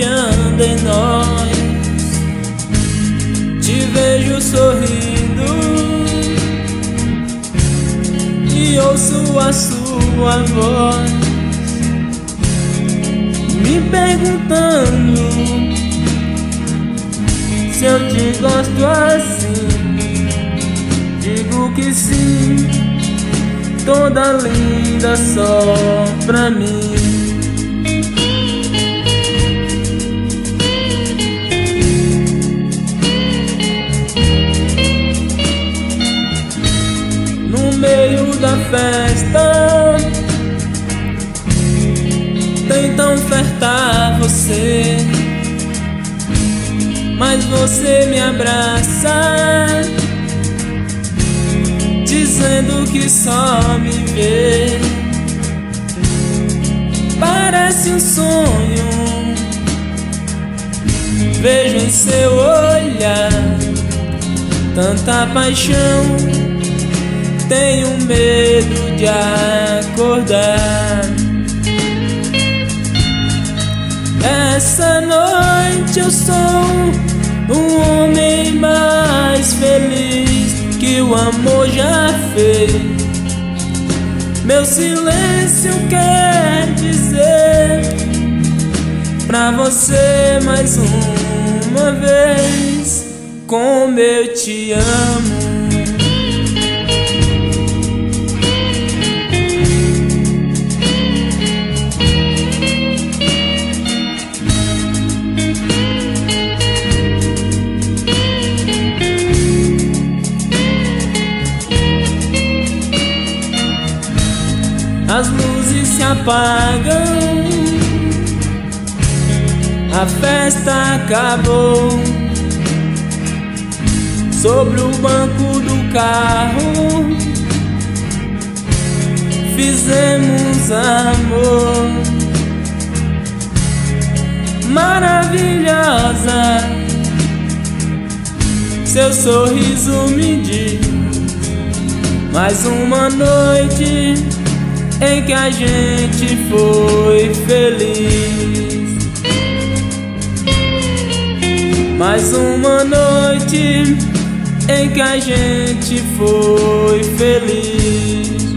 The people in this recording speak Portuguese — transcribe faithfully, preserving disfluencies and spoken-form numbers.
brilhando em nós. Te vejo sorrindo e ouço a sua voz me perguntando se eu te gosto assim. Digo que sim, toda linda só pra mim. No meio da festa tentam flertar você, mas você me abraça, dizendo que só me vê. Parece um sonho, vejo em seu olhar tanta paixão, tenho medo de acordar. Essa noite eu sou um homem mais feliz que o amor já fez. Meu silêncio quer dizer pra você mais uma vez como eu te amo. As luzes se apagam, a festa acabou. Sobre o banco do carro fizemos amor. Maravilhosa, seu sorriso me diz mais uma noite em que a gente foi feliz. Mais uma noite em que a gente foi feliz.